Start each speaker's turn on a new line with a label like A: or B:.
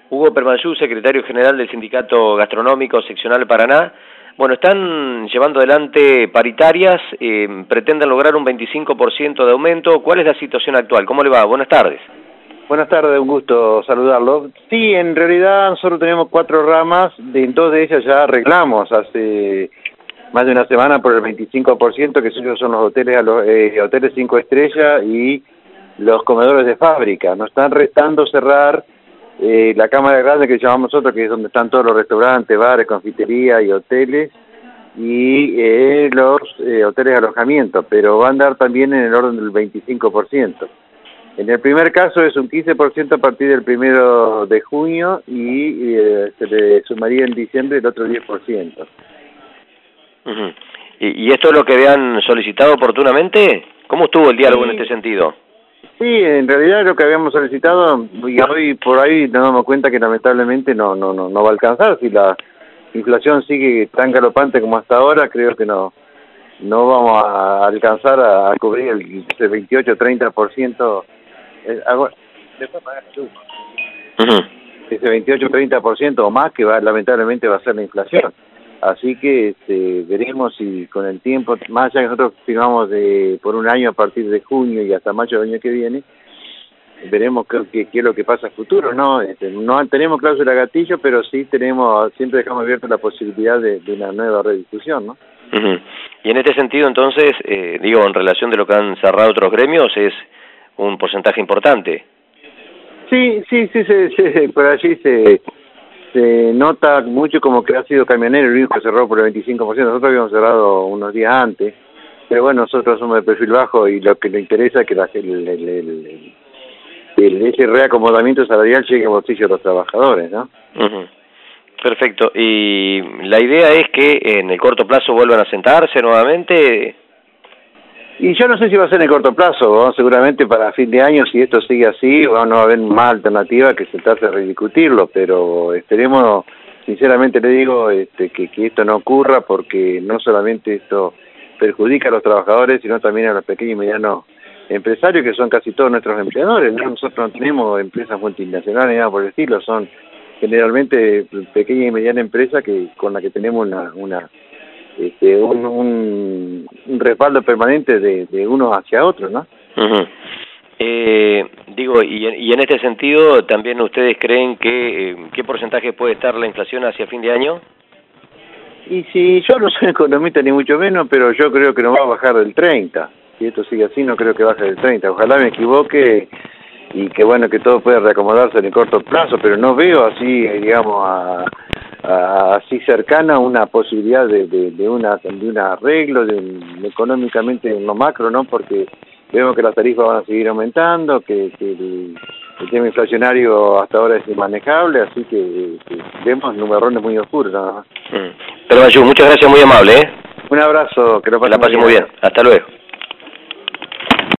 A: Hugo Permayú, secretario general del Sindicato Gastronómico Seccional Paraná. Bueno, están llevando adelante paritarias, pretenden lograr un 25% de aumento. ¿Cuál es la situación actual? ¿Cómo le va? Buenas tardes.
B: Buenas tardes, un gusto saludarlo. Sí, en realidad nosotros tenemos 4 ramas, en 2 de ellas ya arreglamos hace más de una semana por el 25%, que son los hoteles, hoteles 5 estrellas y los comedores de fábrica. Nos están restando cerrar la cámara grande que llamamos nosotros, que es donde están todos los restaurantes, bares, confiterías y hoteles, y los hoteles de alojamiento, pero va a andar también en el orden del 25%. En el primer caso es un 15% a partir del 1 de junio y se le sumaría en diciembre el otro 10%.
A: Uh-huh. ¿Y esto es lo que habían solicitado oportunamente? ¿Cómo estuvo el diálogo en este sentido?
B: Sí, en realidad lo que habíamos solicitado, y hoy por ahí nos damos cuenta que lamentablemente no va a alcanzar. Si la inflación sigue tan galopante como hasta ahora, creo que no vamos a alcanzar a cubrir ese 28-30%. Ese 28-30% o más que lamentablemente va a ser la inflación. Así que veremos si con el tiempo, más allá que nosotros firmamos por un año a partir de junio y hasta mayo del año que viene, veremos qué es lo que pasa a futuro, ¿no? No tenemos cláusula gatillo, pero sí siempre dejamos abierta la posibilidad de una nueva rediscusión, ¿no?
A: Uh-huh. Y en este sentido, entonces, en relación de lo que han cerrado otros gremios, es un porcentaje importante.
B: Sí, por allí se nota mucho como que ha sido Camionero el único que cerró por el 25%. Nosotros habíamos cerrado unos días antes, pero bueno, nosotros somos de perfil bajo y lo que nos interesa es que ese reacomodamiento salarial llegue a bolsillo de los trabajadores, ¿no?
A: Uh-huh. Perfecto. ¿Y la idea es que en el corto plazo vuelvan a sentarse nuevamente?
B: Y yo no sé si va a ser en el corto plazo, ¿no? Seguramente para fin de año, si esto sigue así, no va a haber más alternativa que sentarse a rediscutirlo, pero esperemos, sinceramente le digo, que esto no ocurra, porque no solamente esto perjudica a los trabajadores, sino también a los pequeños y medianos empresarios, que son casi todos nuestros empleadores, ¿no? Nosotros no tenemos empresas multinacionales ni nada por el estilo, son generalmente pequeñas y medianas empresas con las que tenemos un respaldo permanente de uno hacia otro, ¿no?
A: Uh-huh. Y en este sentido, ¿también ustedes creen que qué porcentaje puede estar la inflación hacia fin de año?
B: Y si yo no soy economista ni mucho menos, pero yo creo que no va a bajar del 30. Si esto sigue así, no creo que baje del 30. Ojalá me equivoque y que bueno, que todo pueda reacomodarse en el corto plazo, pero no veo así, digamos, así cercana una posibilidad de un arreglo económicamente en lo macro, ¿no? Porque vemos que las tarifas van a seguir aumentando, que el tema inflacionario hasta ahora es inmanejable, así que vemos nubarrones muy oscuros, nada más.
A: Pero Mayú, muchas gracias, muy amable, ¿eh?
B: Un abrazo, que lo
A: pase muy bien. Hasta luego.